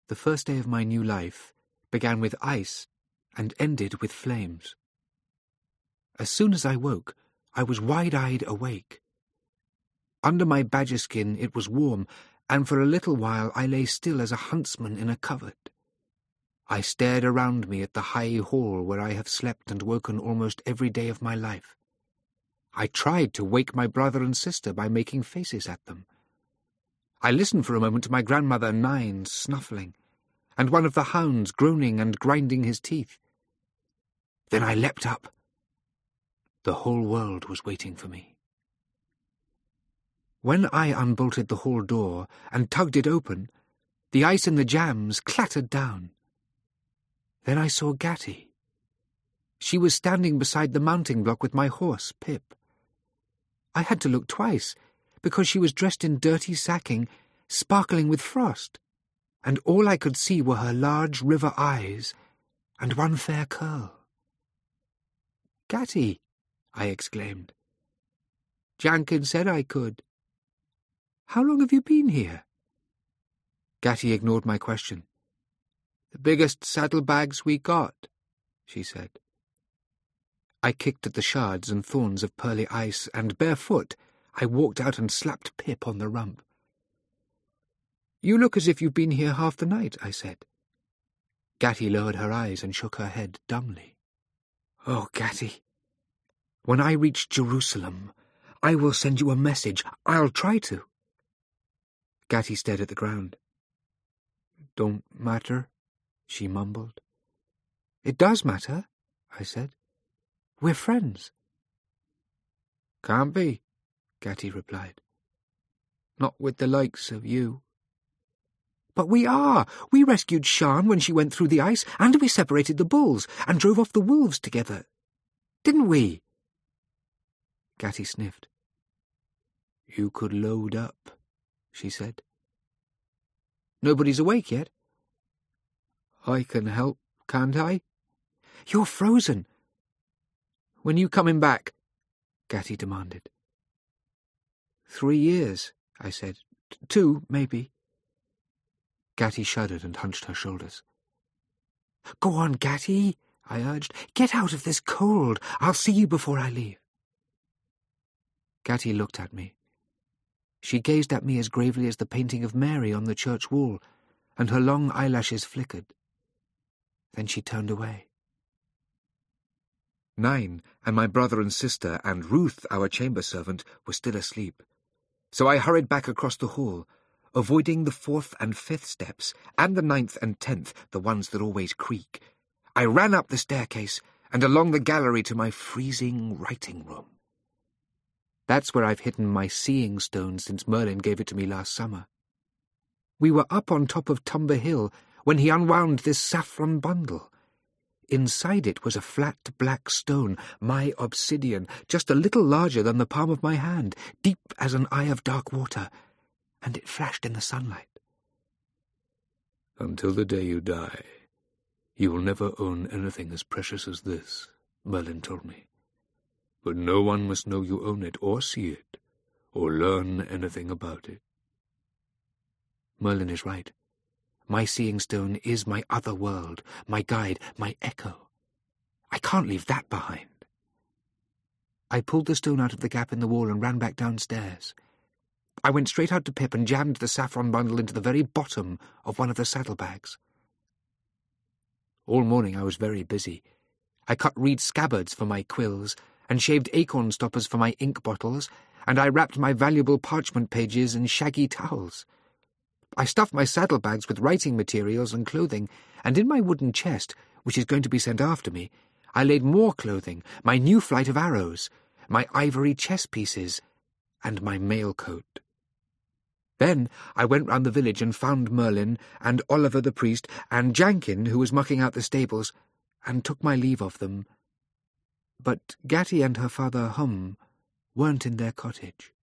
The first day of my new life began with ice and ended with flames. As soon as I woke, I was wide-eyed awake. Under my badger skin it was warm, and for a little while I lay still as a huntsman in a covert. I stared around me at the high hall where I have slept and woken almost every day of my life. I tried to wake my brother and sister by making faces at them. I listened for a moment to my grandmother Nine snuffling, and one of the hounds groaning and grinding his teeth. Then I leapt up. The whole world was waiting for me. When I unbolted the hall door and tugged it open, the ice in the jams clattered down. Then I saw Gatty. She was standing beside the mounting block with my horse, Pip. I had to look twice, because she was dressed in dirty sacking, sparkling with frost, and all I could see were her large river eyes and one fair curl. "Gatty," I exclaimed. "Jankin said I could. How long have you been here?" Gatty ignored my question. "The biggest saddlebags we got," she said. I kicked at the shards and thorns of pearly ice, and barefoot I walked out and slapped Pip on the rump. "You look as if you've been here half the night," I said. Gatty lowered her eyes and shook her head dumbly. "Oh, Gatty, when I reach Jerusalem, I will send you a message. I'll try to." Gatty stared at the ground. "Don't matter," she mumbled. "It does matter," I said. "We're friends." "Can't be," Gatty replied. "Not with the likes of you." "But we are. We rescued Shan when she went through the ice, and we separated the bulls and drove off the wolves together. Didn't we?" Gatty sniffed. "You could load up," she said. "Nobody's awake yet?" "I can help, can't I?" "You're frozen." "When you coming back?" Gatty demanded. 3 years, I said. 2, maybe. Gatty shuddered and hunched her shoulders. "Go on, Gatty," I urged. "Get out of this cold. I'll see you before I leave." Gatty looked at me. She gazed at me as gravely as the painting of Mary on the church wall, and her long eyelashes flickered. Then she turned away. Nine and my brother and sister and Ruth, our chamber servant, were still asleep. So I hurried back across the hall, avoiding the 4th and 5th steps, and the 9th and 10th, the ones that always creak. I ran up the staircase and along the gallery to my freezing writing room. That's where I've hidden my seeing stone since Merlin gave it to me last summer. We were up on top of Tumber Hill when he unwound this saffron bundle. Inside it was a flat black stone, my obsidian, just a little larger than the palm of my hand, deep as an eye of dark water, and it flashed in the sunlight. "Until the day you die, you will never own anything as precious as this," Merlin told me. "But no one must know you own it, or see it, or learn anything about it." Merlin is right. My seeing stone is my other world, my guide, my echo. I can't leave that behind. I pulled the stone out of the gap in the wall and ran back downstairs. I went straight out to Pip and jammed the saffron bundle into the very bottom of one of the saddlebags. All morning I was very busy. I cut reed scabbards for my quills, and shaved acorn stoppers for my ink bottles, and I wrapped my valuable parchment pages in shaggy towels. I stuffed my saddlebags with writing materials and clothing, and in my wooden chest, which is going to be sent after me, I laid more clothing, my new flight of arrows, my ivory chess pieces, and my mail coat. Then I went round the village and found Merlin and Oliver the priest and Jankin, who was mucking out the stables, and took my leave of them. But Gatty and her father Hum weren't in their cottage.